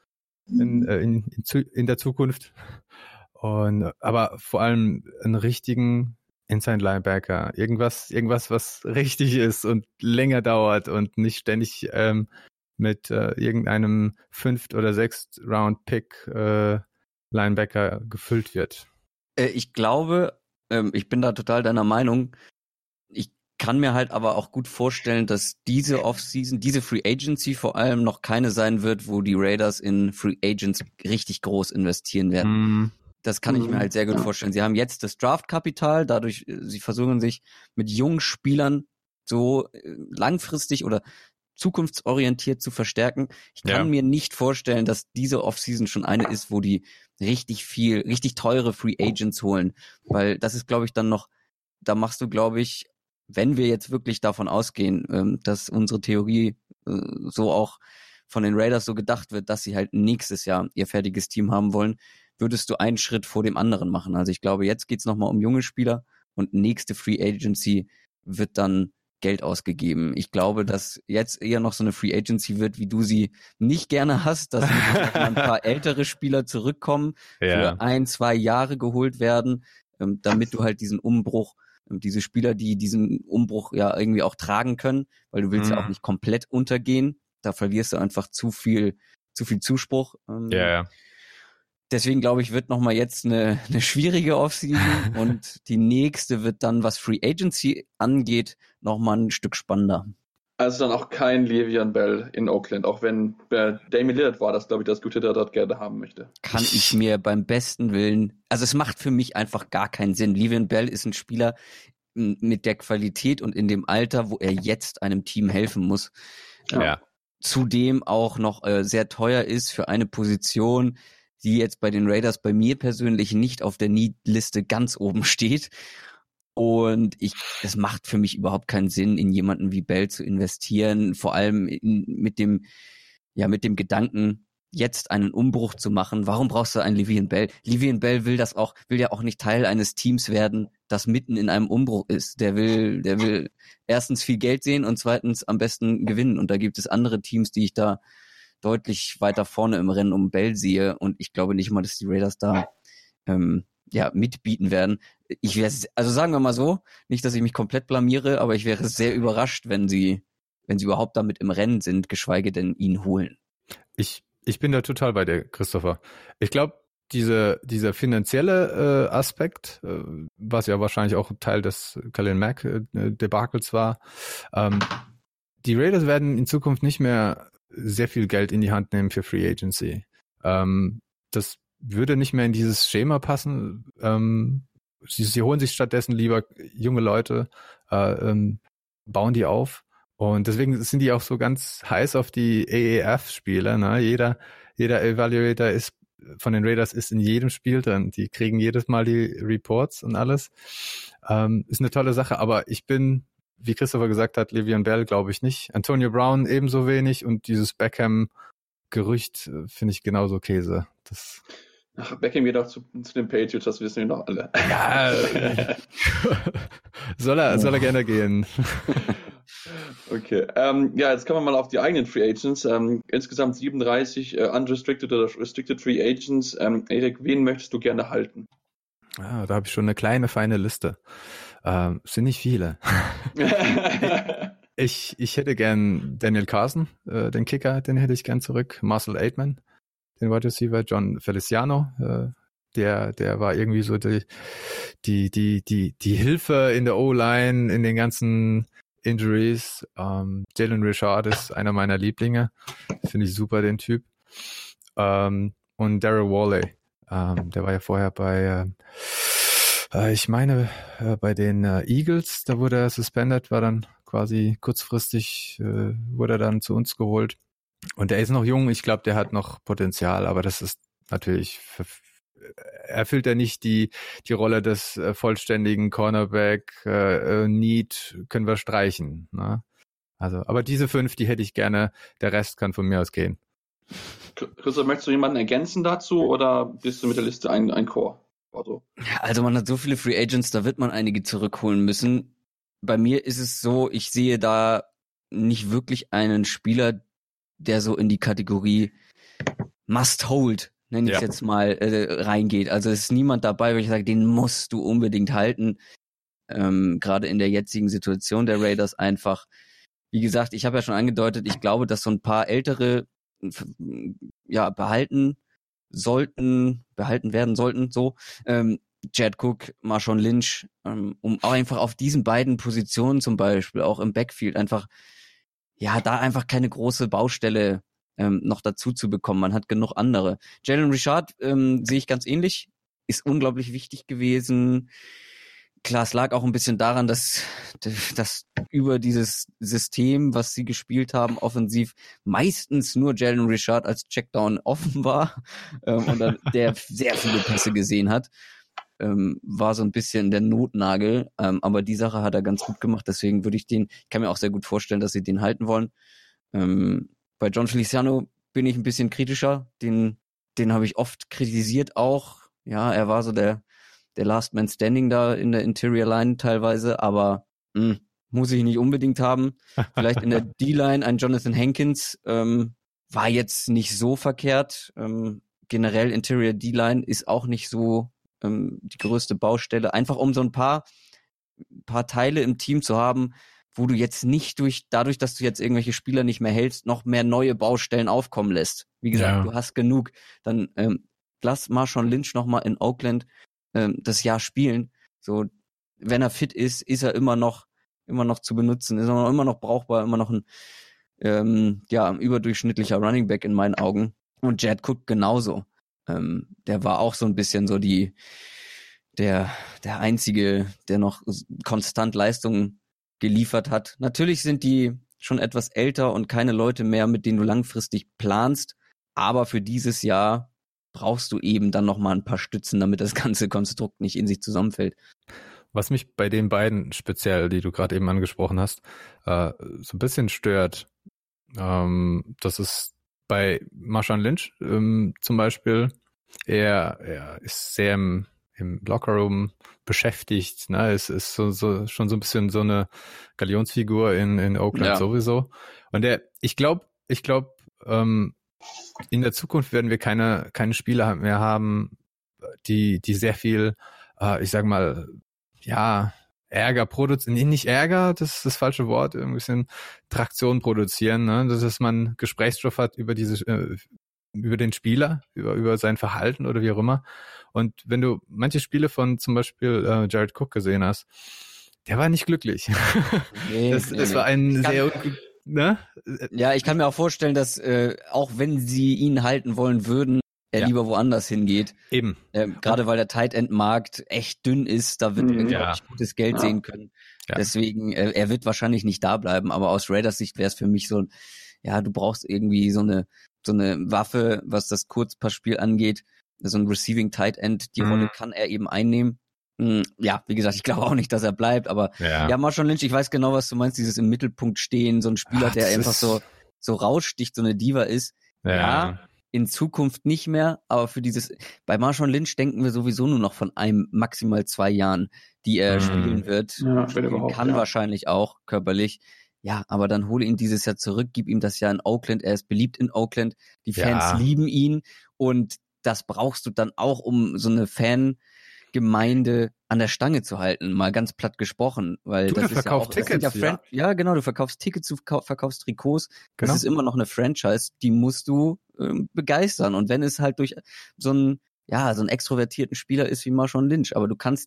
in der Zukunft. Aber vor allem einen richtigen Inside Linebacker, irgendwas, was richtig ist und länger dauert und nicht ständig mit irgendeinem 5. oder 6. Round Pick Linebacker gefüllt wird. Ich glaube, ich bin da total deiner Meinung. Ich kann mir halt aber auch gut vorstellen, dass diese Offseason, diese Free Agency vor allem noch keine sein wird, wo die Raiders in Free Agents richtig groß investieren werden. Das kann ich mir halt sehr gut vorstellen. Sie haben jetzt das Draftkapital, dadurch, sie versuchen sich mit jungen Spielern so langfristig oder zukunftsorientiert zu verstärken. Ich kann mir nicht vorstellen, dass diese Offseason schon eine ist, wo die richtig teure Free Agents holen, weil das ist, glaube ich, dann noch, da machst du, glaube ich, wenn wir jetzt wirklich davon ausgehen, dass unsere Theorie so auch von den Raiders so gedacht wird, dass sie halt nächstes Jahr ihr fertiges Team haben wollen, würdest du einen Schritt vor dem anderen machen. Also ich glaube, jetzt geht's nochmal um junge Spieler und nächste Free Agency wird dann Geld ausgegeben. Ich glaube, dass jetzt eher noch so eine Free Agency wird, wie du sie nicht gerne hast, dass ein paar ältere Spieler zurückkommen, für 1-2 Jahre geholt werden, damit du halt diesen Umbruch, diese Spieler, die diesen Umbruch ja irgendwie auch tragen können, weil du willst ja auch nicht komplett untergehen. Da verlierst du einfach zu viel Zuspruch. Deswegen glaube ich, wird nochmal jetzt eine schwierige Offseason und die nächste wird dann, was Free Agency angeht, nochmal ein Stück spannender. Also dann auch kein Le'Veon Bell in Oakland, auch wenn Damian Lillard war das, glaube ich, das Gute, der dort gerne haben möchte. Kann ich mir beim besten Willen, also es macht für mich einfach gar keinen Sinn. Le'Veon Bell ist ein Spieler mit der Qualität und in dem Alter, wo er jetzt einem Team helfen muss. Zudem auch noch sehr teuer ist für eine Position, die jetzt bei den Raiders bei mir persönlich nicht auf der Need-Liste ganz oben steht. Und es macht für mich überhaupt keinen Sinn, in jemanden wie Bell zu investieren, vor allem mit dem Gedanken, jetzt einen Umbruch zu machen. Warum brauchst du einen Le'Veon Bell? Le'Veon Bell will ja auch nicht Teil eines Teams werden, das mitten in einem Umbruch ist. Der will erstens viel Geld sehen und zweitens am besten gewinnen. Und da gibt es andere Teams, die ich da deutlich weiter vorne im Rennen um Bell sehe. Und ich glaube nicht mal, dass die Raiders da mitbieten werden. Also sagen wir mal so, nicht, dass ich mich komplett blamiere, aber ich wäre sehr überrascht, wenn sie überhaupt damit im Rennen sind, geschweige denn ihn holen. Ich bin da total bei dir, Christopher. Ich glaube, dieser finanzielle Aspekt, was ja wahrscheinlich auch Teil des Khalil Mack Debakels war, die Raiders werden in Zukunft nicht mehr sehr viel Geld in die Hand nehmen für Free Agency. Das würde nicht mehr in dieses Schema passen. Sie holen sich stattdessen lieber junge Leute, bauen die auf. Und deswegen sind die auch so ganz heiß auf die AAF-Spiele. Ne? Jeder Evaluator von den Raiders ist in jedem Spiel drin. Die kriegen jedes Mal die Reports und alles. Ist eine tolle Sache, aber ich bin, wie Christopher gesagt hat, Le'Veon Bell glaube ich nicht. Antonio Brown ebenso wenig und dieses Beckham-Gerücht finde ich genauso Käse. Beckham geht auch zu den Patriots, das wissen wir noch alle. Ja, soll er gerne gehen. Okay, jetzt kommen wir mal auf die eigenen Free Agents. Insgesamt 37 unrestricted oder restricted Free Agents. Erik, wen möchtest du gerne halten? Da habe ich schon eine kleine, feine Liste. Sind nicht viele. Ich hätte gern Daniel Carson, den Kicker, den hätte ich gern zurück. Marcel Aitman, den Wide Receiver. John Feliciano, der war irgendwie so die Hilfe in der O-Line, in den ganzen Injuries. Jalen Richard ist einer meiner Lieblinge. Finde ich super, den Typ. Und Darryl Worley. Der war ja vorher bei bei den Eagles, da wurde er suspended, war dann quasi kurzfristig, wurde er dann zu uns geholt. Und der ist noch jung, ich glaube, der hat noch Potenzial, aber das ist natürlich, erfüllt er nicht die Rolle des vollständigen Cornerback, Need können wir streichen. Ne? Also, aber diese 5, die hätte ich gerne, der Rest kann von mir aus gehen. Christoph, möchtest du jemanden ergänzen dazu oder bist du mit der Liste ein Core? Also man hat so viele Free Agents, da wird man einige zurückholen müssen. Bei mir ist es so, ich sehe da nicht wirklich einen Spieler, der so in die Kategorie Must Hold, nenne ich es jetzt mal, reingeht. Also es ist niemand dabei, wo ich sage, den musst du unbedingt halten. gerade in der jetzigen Situation der Raiders einfach. Wie gesagt, ich habe ja schon angedeutet, ich glaube, dass so ein paar ältere behalten werden sollten, so. Jared Cook, Marshawn Lynch, um auch einfach auf diesen beiden Positionen zum Beispiel, auch im Backfield einfach, da einfach keine große Baustelle noch dazu zu bekommen. Man hat genug andere. Jalen Richard sehe ich ganz ähnlich, ist unglaublich wichtig gewesen. Klar, es lag auch ein bisschen daran, dass über dieses System, was sie gespielt haben, offensiv meistens nur Jalen Richard als Checkdown offen war und der sehr viele Pässe gesehen hat. War so ein bisschen der Notnagel, aber die Sache hat er ganz gut gemacht, deswegen ich kann mir auch sehr gut vorstellen, dass sie den halten wollen. Bei John Feliciano bin ich ein bisschen kritischer, den habe ich oft kritisiert auch, er war so der Last Man Standing da in der Interior Line teilweise, aber muss ich nicht unbedingt haben. Vielleicht in der D-Line ein Jonathan Hankins war jetzt nicht so verkehrt. Generell Interior D-Line ist auch nicht so die größte Baustelle. Einfach um so ein paar Teile im Team zu haben, wo du jetzt nicht dadurch, dass du jetzt irgendwelche Spieler nicht mehr hältst, noch mehr neue Baustellen aufkommen lässt. Wie gesagt, du hast genug. Dann lass Marshawn Lynch nochmal in Oakland das Jahr spielen. So, wenn er fit ist er immer noch zu benutzen, ist er immer noch brauchbar, immer noch ein überdurchschnittlicher Running Back in meinen Augen. Und Jared Cook genauso. Der war auch so ein bisschen so der Einzige, der noch konstant Leistungen geliefert hat. Natürlich sind die schon etwas älter und keine Leute mehr, mit denen du langfristig planst, aber für dieses Jahr brauchst du eben dann nochmal ein paar Stützen, damit das ganze Konstrukt nicht in sich zusammenfällt. Was mich bei den beiden speziell, die du gerade eben angesprochen hast, so ein bisschen stört, das ist bei Marshawn Lynch zum Beispiel, er ist sehr im Lockerroom beschäftigt, ne? Es ist schon so ein bisschen so eine Galionsfigur in Oakland sowieso. Und ich glaube, in der Zukunft werden wir keine Spieler mehr haben, die sehr viel, ich sag mal, Ärger produzieren, nicht Ärger, das ist das falsche Wort, ein bisschen Traktion produzieren, ne? Dass man Gesprächsstoff hat über über den Spieler, über sein Verhalten oder wie auch immer. Und wenn du manche Spiele von zum Beispiel Jared Cook gesehen hast, der war nicht glücklich. Das war ein sehr, ne? Ja, ich kann mir auch vorstellen, dass auch wenn sie ihn halten wollen würden, er lieber woanders hingeht. Eben. Gerade weil der Tight End Markt echt dünn ist, da wird er unglaublich gutes Geld sehen können. Ja. Deswegen, er wird wahrscheinlich nicht da bleiben, aber aus Raiders Sicht wäre es für mich so, du brauchst irgendwie so eine Waffe, was das Kurzpassspiel angeht, so ein Receiving Tight End, die Rolle kann er eben einnehmen. Ja, wie gesagt, ich glaube auch nicht, dass er bleibt, aber Marshawn Lynch, ich weiß genau, was du meinst, dieses im Mittelpunkt stehen, so ein Spieler, der einfach so raussticht, so eine Diva ist. Ja, in Zukunft nicht mehr, aber bei Marshawn Lynch denken wir sowieso nur noch von einem, maximal 2 Jahren, die er spielen wird. Ja, kann wahrscheinlich auch körperlich. Ja, aber dann hole ihn dieses Jahr zurück, gib ihm das Jahr in Oakland, er ist beliebt in Oakland, die Fans lieben ihn und das brauchst du dann auch, um so eine Fangemeinde an der Stange zu halten, mal ganz platt gesprochen, weil du verkaufst Tickets. Genau, du verkaufst Tickets, du verkaufst Trikots, das ist immer noch eine Franchise, die musst du begeistern und wenn es halt durch so einen extrovertierten Spieler ist wie Marshawn Lynch, aber du kannst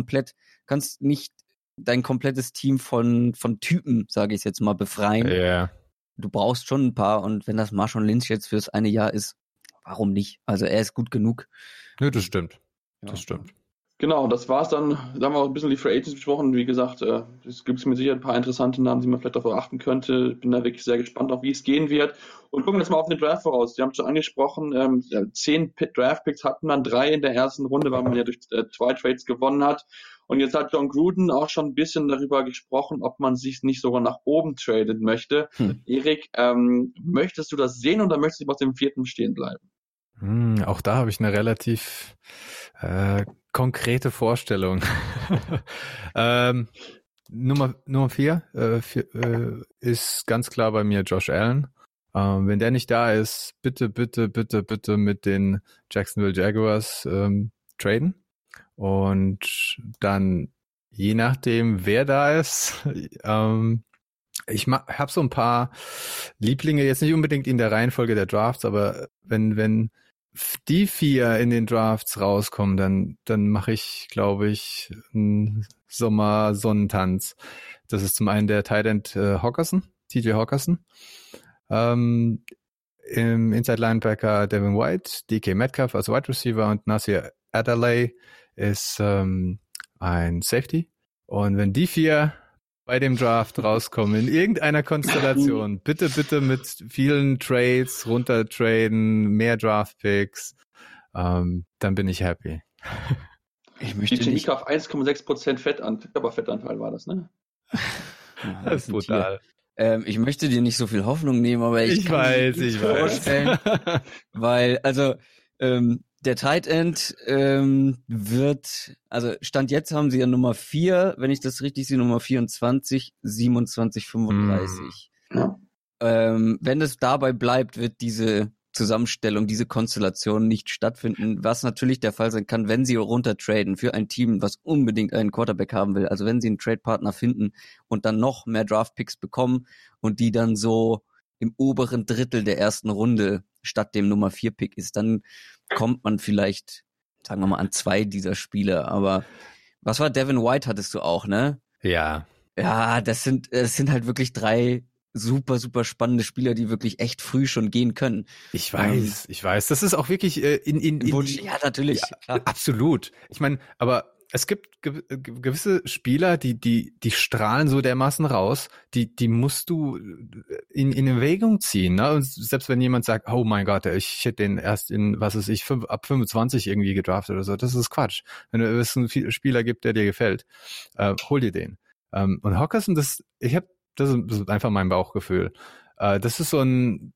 nicht dein komplettes Team von Typen, sage ich jetzt mal, befreien. Yeah. Du brauchst schon ein paar und wenn das Marshawn Lynch jetzt fürs eine Jahr ist, warum nicht? Also er ist gut genug. Ja, das stimmt. Das stimmt. Genau, das war's dann. Da haben wir auch ein bisschen die Free Agents besprochen. Wie gesagt, es gibt mit Sicherheit ein paar interessante Namen, die man vielleicht darauf achten könnte. Ich bin da wirklich sehr gespannt, auf wie es gehen wird. Und gucken jetzt mal auf den Draft voraus. Sie haben es schon angesprochen, 10 Draft-Picks hatten man, 3 in der ersten Runde, weil man ja durch 2 Trades gewonnen hat. Und jetzt hat John Gruden auch schon ein bisschen darüber gesprochen, ob man sich nicht sogar nach oben traden möchte. Erik, möchtest du das sehen oder möchtest du auf dem 4. stehen bleiben? Auch da habe ich eine relativ konkrete Vorstellung. Nummer 4 ist ganz klar bei mir Josh Allen. Wenn der nicht da ist, bitte mit den Jacksonville Jaguars traden. Und dann Je nachdem, wer da ist. Ich habe so ein paar Lieblinge, jetzt nicht unbedingt in der Reihenfolge der Drafts, aber wenn die 4 in den Drafts rauskommen, dann mache ich, glaube ich, einen Sommer-Sonnentanz. Das ist zum einen der Tight End TJ Hockenson, im Inside Linebacker Devin White, DK Metcalf als Wide Receiver und Nasir Adderley ist ein Safety. Und wenn die 4 bei dem Draft rauskommen, in irgendeiner Konstellation, bitte mit vielen Trades, runtertraden, mehr Draft-Picks, dann bin ich happy. Ich möchte DJ nicht... auf 1,6% Körperfettanteil war das, ne? Das ist brutal. Ich möchte dir nicht so viel Hoffnung nehmen, aber ich kann mir nicht vorstellen, weil, also, der Tight End wird, also Stand jetzt haben sie ja Nummer 4, wenn ich das richtig sehe, Nummer 24, 27, 35. Ja. Wenn es dabei bleibt, wird diese Zusammenstellung, diese Konstellation nicht stattfinden, was natürlich der Fall sein kann, wenn sie runtertraden für ein Team, was unbedingt einen Quarterback haben will. Also wenn sie einen Trade-Partner finden und dann noch mehr Draft-Picks bekommen und die dann so im oberen Drittel der ersten Runde statt dem Nummer 4-Pick ist, dann kommt man vielleicht, sagen wir mal, an 2 dieser Spieler. Aber was war Devin White, hattest du auch, ne? Ja. Ja, das sind halt wirklich 3 super, super spannende Spieler, die wirklich echt früh schon gehen können. Ich weiß. Das ist auch wirklich ja, natürlich. Ja, klar. Absolut. Ich meine, aber es gibt gewisse Spieler, die strahlen so dermaßen raus, die musst du in Erwägung ziehen, ne? Und selbst wenn jemand sagt, oh mein Gott, ich hätte den erst in, was weiß ich, ab 25 irgendwie gedraftet oder so, das ist Quatsch. Wenn es einen Spieler gibt, der dir gefällt, hol dir den. Und Hockenson, das ist einfach mein Bauchgefühl. Das ist so ein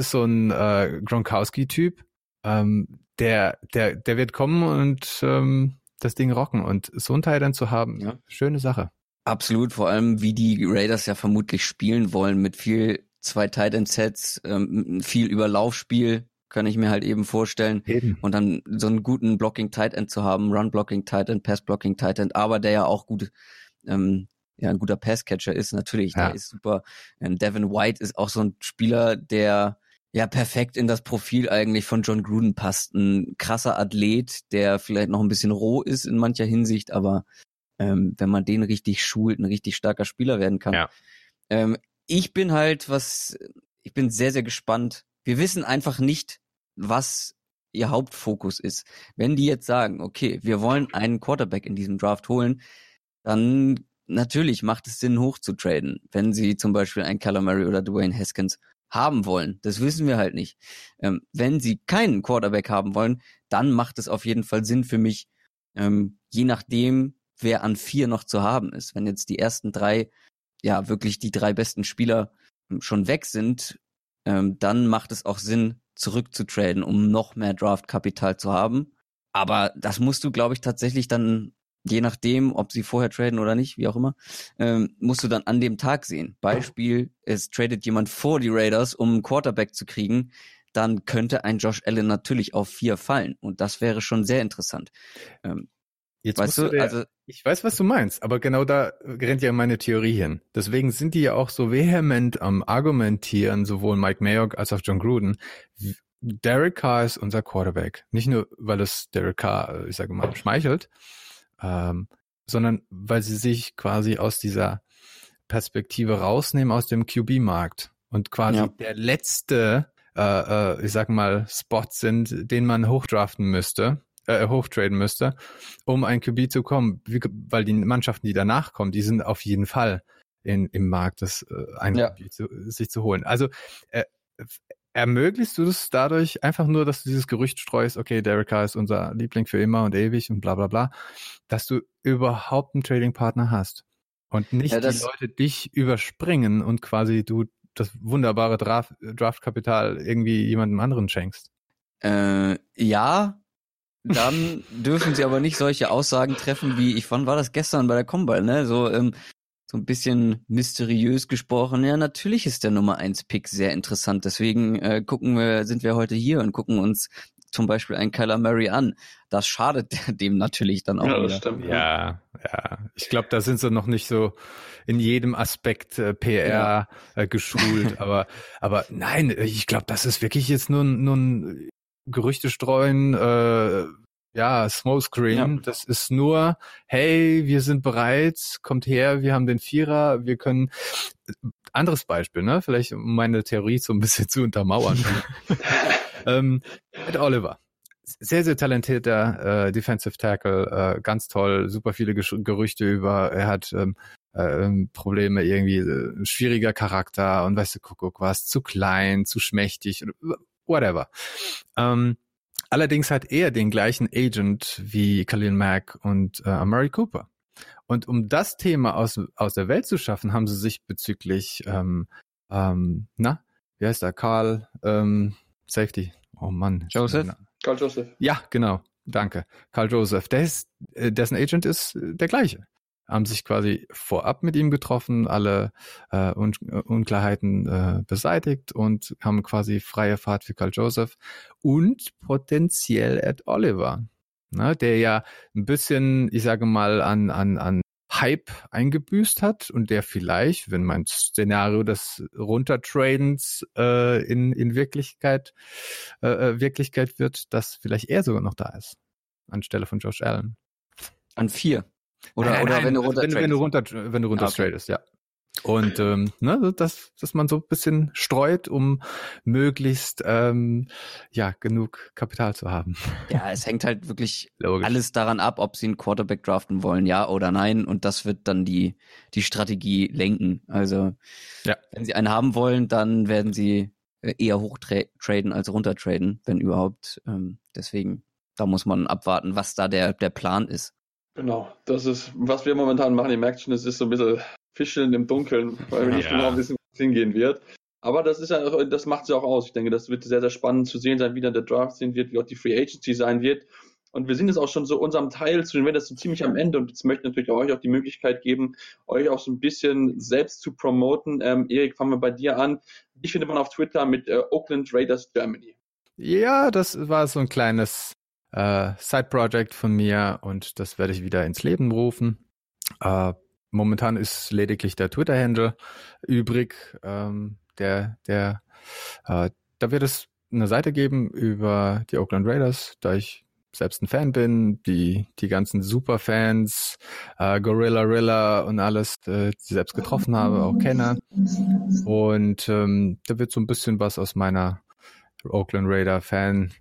Gronkowski-Typ, der wird kommen und das Ding rocken, und so einen Teil dann zu haben, Ja. Schöne Sache. Absolut, vor allem wie die Raiders ja vermutlich spielen wollen, mit viel 2 Tight End Sets, viel Überlaufspiel, kann ich mir halt eben vorstellen. Eben. Und dann so einen guten Blocking Tight End zu haben, Run Blocking Tight End, Pass Blocking Tight End, aber der ja auch gut, ein guter Passcatcher ist, natürlich, Ja. der ist super. Devin White ist auch so ein Spieler, der ja perfekt in das Profil eigentlich von John Gruden passt. Ein krasser Athlet, der vielleicht noch ein bisschen roh ist in mancher Hinsicht, aber wenn man den richtig schult, ein richtig starker Spieler werden kann. Ja. Ich bin sehr, sehr gespannt. Wir wissen einfach nicht, was ihr Hauptfokus ist. Wenn die jetzt sagen, okay, wir wollen einen Quarterback in diesem Draft holen, dann natürlich macht es Sinn, hochzutraden, wenn sie zum Beispiel einen Kyler Murray oder Dwayne Haskins haben wollen. Das wissen wir halt nicht. Wenn sie keinen Quarterback haben wollen, dann macht es auf jeden Fall Sinn für mich, je nachdem, wer an 4 noch zu haben ist. Wenn jetzt die ersten 3, ja wirklich die 3 besten Spieler schon weg sind, dann macht es auch Sinn, zurückzutraden, um noch mehr Draftkapital zu haben. Aber das musst du, glaube ich, tatsächlich dann, je nachdem, ob sie vorher traden oder nicht, wie auch immer, musst du dann an dem Tag sehen. Beispiel, es tradet jemand vor die Raiders, um einen Quarterback zu kriegen, dann könnte ein Josh Allen natürlich auf 4 fallen. Und das wäre schon sehr interessant. Jetzt weißt du, also ich weiß, was du meinst, aber genau da rennt ja meine Theorie hin. Deswegen sind die ja auch so vehement am Argumentieren, sowohl Mike Mayock als auch John Gruden. Derek Carr ist unser Quarterback. Nicht nur, weil es Derek Carr, ich sage mal, schmeichelt, sondern weil sie sich quasi aus dieser Perspektive rausnehmen aus dem QB-Markt und quasi der letzte, ich sag mal, Spot sind, den man hochtraden müsste, um ein QB zu kommen, weil die Mannschaften, die danach kommen, die sind auf jeden Fall im Markt, ein QB sich zu holen. Also ermöglichst du das dadurch einfach nur, dass du dieses Gerücht streust, okay, Derek Carr ist unser Liebling für immer und ewig und bla bla bla, dass du überhaupt einen Trading-Partner hast und nicht die Leute dich überspringen und quasi du das wunderbare Draftkapital irgendwie jemandem anderen schenkst. Ja, dann dürfen sie aber nicht solche Aussagen treffen wie, wann war das gestern bei der Combine, ne? So ein bisschen mysteriös gesprochen. Ja, natürlich ist der Nummer 1 Pick sehr interessant. Deswegen sind wir heute hier und gucken uns zum Beispiel ein Kyler Murray an. Das schadet dem natürlich dann auch Ja, wieder. das stimmt. Ja. Ich glaube, da sind sie noch nicht so in jedem Aspekt PR geschult, aber nein, ich glaube, das ist wirklich jetzt nur ein Gerüchte streuen, Smokescreen. Ja. Das ist nur, hey, wir sind bereit, kommt her, wir haben den Vierer, wir können. Anderes Beispiel, ne? Vielleicht um meine Theorie so ein bisschen zu untermauern. Ed Oliver. Sehr, sehr talentierter Defensive Tackle, ganz toll, super viele Gerüchte über, er hat Probleme irgendwie, schwieriger Charakter und weißt du, guck was, zu klein, zu schmächtig, whatever. Allerdings hat er den gleichen Agent wie Khalil Mack und Amari Cooper. Und um das Thema aus der Welt zu schaffen, haben sie sich bezüglich, wie heißt er, Carl, Safety, oh Mann. Carl Joseph. Ja, genau, danke. Carl Joseph, dessen Agent ist der gleiche. Haben sich quasi vorab mit ihm getroffen, alle Unklarheiten beseitigt und haben quasi freie Fahrt für Carl Joseph und potenziell Ed Oliver, ne, der ja ein bisschen, ich sage mal, an Hype eingebüßt hat und der vielleicht, wenn mein Szenario des Runtertradens in Wirklichkeit wird, dass vielleicht er sogar noch da ist, anstelle von Josh Allen. An 4. Oder wenn du runter tradest, ja. Und dass man so ein bisschen streut, um möglichst genug Kapital zu haben. Ja, es hängt halt wirklich alles daran ab, ob sie einen Quarterback draften wollen, ja oder nein. Und das wird dann die Strategie lenken. Also wenn sie einen haben wollen, dann werden sie eher hochtraden als runtertraden, wenn überhaupt. Deswegen, da muss man abwarten, was da der Plan ist. Genau, das ist, was wir momentan machen. Ihr merkt schon, es ist so ein bisschen Fischeln im Dunkeln, weil wir nicht genau wissen, wo es hingehen wird. Aber das macht es ja auch aus. Ich denke, das wird sehr, sehr spannend zu sehen sein, wie dann der Draft sein wird, wie auch die Free Agency sein wird. Und wir sind jetzt auch schon so unserem Teil zu den Raiders so ziemlich am Ende. Und jetzt möchte ich natürlich euch auch die Möglichkeit geben, euch auch so ein bisschen selbst zu promoten. Erik, fangen wir bei dir an. Dich findet man auf Twitter mit Oakland Raiders Germany. Ja, das war so ein kleines Side-Project von mir und das werde ich wieder ins Leben rufen. Momentan ist lediglich der Twitter-Handle übrig. Da wird es eine Seite geben über die Oakland Raiders, da ich selbst ein Fan bin, die ganzen Superfans, Gorilla und alles, die selbst getroffen habe, auch kenne. Und da wird so ein bisschen was aus meiner Oakland Raider Fan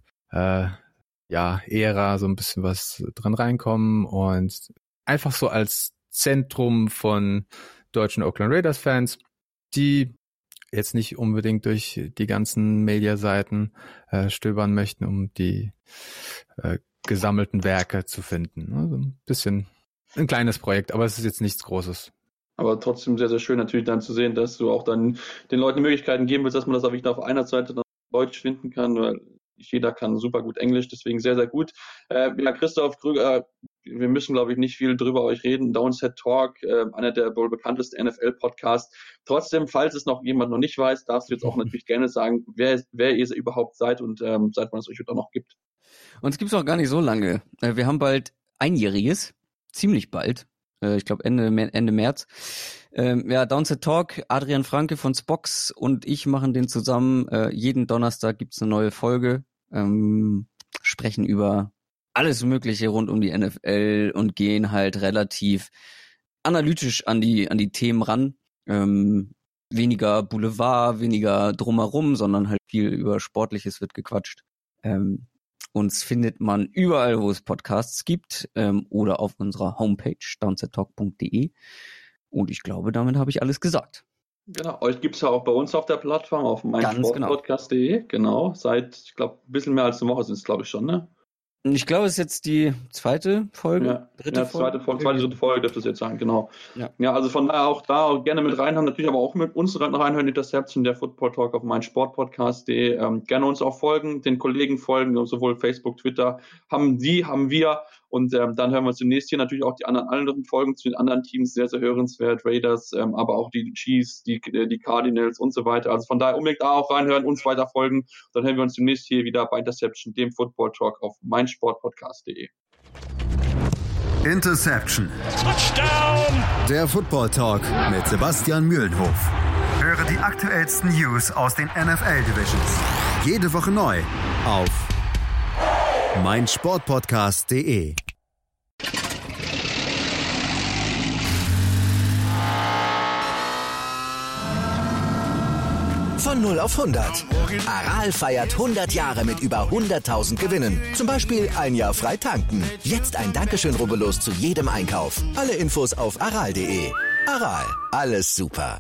Ära, so ein bisschen was dran reinkommen und einfach so als Zentrum von deutschen Oakland Raiders Fans, die jetzt nicht unbedingt durch die ganzen Mediaseiten stöbern möchten, um die gesammelten Werke zu finden. Also ein bisschen ein kleines Projekt, aber es ist jetzt nichts Großes. Aber trotzdem sehr, sehr schön natürlich dann zu sehen, dass du auch dann den Leuten Möglichkeiten geben willst, dass man das auch wieder auf einer Seite dann Deutsch finden kann, weil nicht jeder kann super gut Englisch, deswegen sehr, sehr gut. Christoph Krüger, wir müssen, glaube ich, nicht viel drüber euch reden. Downset Talk, einer der wohl bekanntesten NFL-Podcasts. Trotzdem, falls es noch jemand noch nicht weiß, darfst du jetzt auch natürlich gerne sagen, wer ihr überhaupt seid und seit wann es euch auch noch gibt. Uns gibt es auch gar nicht so lange. Wir haben bald Einjähriges, ziemlich bald. Ich glaube Ende März. Downset Talk, Adrian Franke von Spox und ich machen den zusammen. Jeden Donnerstag gibt's eine neue Folge. Sprechen über alles Mögliche rund um die NFL und gehen halt relativ analytisch an die Themen ran. Weniger Boulevard, weniger drumherum, sondern halt viel über Sportliches wird gequatscht. Uns findet man überall, wo es Podcasts gibt, oder auf unserer Homepage downsettalk.de. Und ich glaube, damit habe ich alles gesagt. Genau, euch gibt es ja auch bei uns auf der Plattform, auf meinsportpodcast.de. Genau, seit, ich glaube, ein bisschen mehr als eine Woche sind es, glaube ich, schon, ne? Ich glaube, es ist jetzt die zweite Folge. Dritte Folge dürfte es jetzt sein, genau. Ja, also von daher auch da gerne mit reinhören, natürlich aber auch mit uns reinhören, Interception, der Football Talk auf meinsportpodcast.de. Gerne uns auch folgen, den Kollegen folgen, sowohl Facebook, Twitter, haben wir Und dann hören wir uns demnächst hier natürlich auch die anderen Folgen zu den anderen Teams, sehr, sehr hörenswert, Raiders, aber auch die Chiefs, die Cardinals und so weiter. Also von daher unbedingt auch reinhören, uns weiter folgen. Dann hören wir uns demnächst hier wieder bei Interception, dem Football Talk auf meinsportpodcast.de. Interception. Touchdown! Der Football Talk mit Sebastian Mühlenhof. Höre die aktuellsten News aus den NFL-Divisions. Jede Woche neu auf meinsportpodcast.de. Von 0 auf 100. Aral feiert 100 Jahre mit über 100.000 Gewinnen. Zum Beispiel ein Jahr frei tanken. Jetzt ein Dankeschön, rubbellos zu jedem Einkauf. Alle Infos auf aral.de. Aral, alles super.